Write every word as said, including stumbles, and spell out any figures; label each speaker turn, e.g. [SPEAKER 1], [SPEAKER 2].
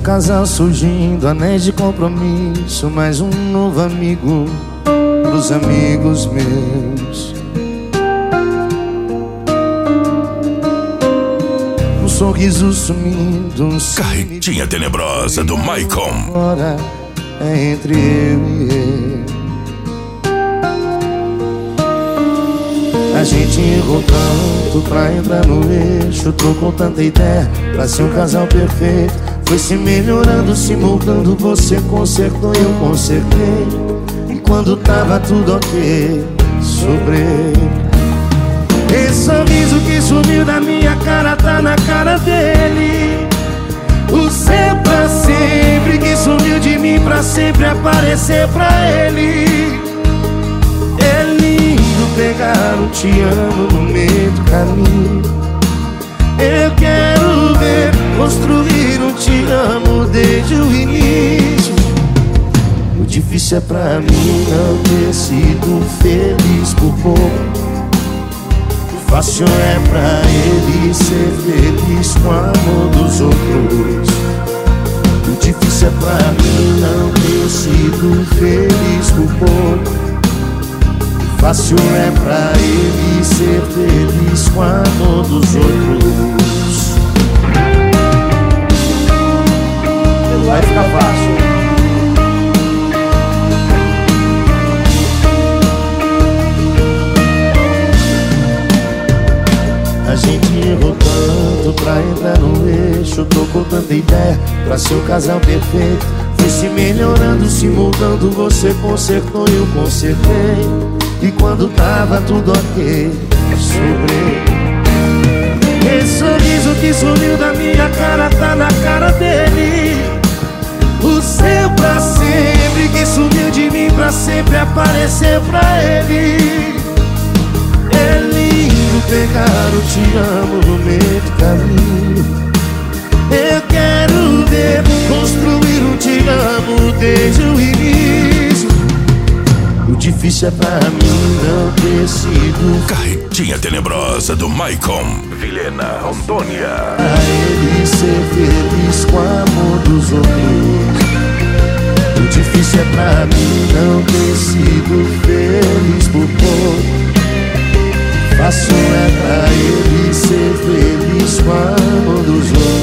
[SPEAKER 1] casal surgindo, anéis de compromisso, mais um novo amigo pros amigos meus. Um sorriso sumindo, um
[SPEAKER 2] Carretinha tenebrosa do Maicon.
[SPEAKER 1] Agora é entre eu e ele. A gente errou tanto pra entrar no eixo, trocou tanta ideia pra ser um casal perfeito. Foi se melhorando, se moldando, você consertou e eu consertei. E quando tava tudo ok, sobrei. Esse sorriso que sumiu da minha cara tá na cara dele. O seu pra sempre que sumiu de mim pra sempre aparecer pra ele. É lindo pegar um te amo no meio do caminho. Eu quero ver construir um te amo desde o início. O difícil é pra mim não ter sido feliz por pouco. O fácil é pra ele ser feliz com o amor dos outros. O difícil é pra mim não ter sido feliz por pouco. Fácil é pra ele ser feliz com o amor dos outros. Vai ficar fácil. A gente errou tanto pra entrar no eixo, trocou tanta ideia pra ser o casal perfeito. Foi se melhorando, se moldando, você consertou e eu consertei. E quando tava tudo ok, sobrei. Esse sorriso que sumiu da minha cara tá na cara dele. O seu pra sempre que sumiu de mim pra sempre aparecer pra ele. É lindo pegar o te amo no meio do caminho. Eu quero ver construir um te amo desde o início. O difícil é pra mim não ter sido
[SPEAKER 2] Carretinha tenebrosa do Maicon. Vilhena, Rondônia.
[SPEAKER 1] A ele ser feliz com o amor dos outros. O difícil é pra mim não ter sido feliz por pouco. Fácil é pra ele ser feliz com o amor dos outros.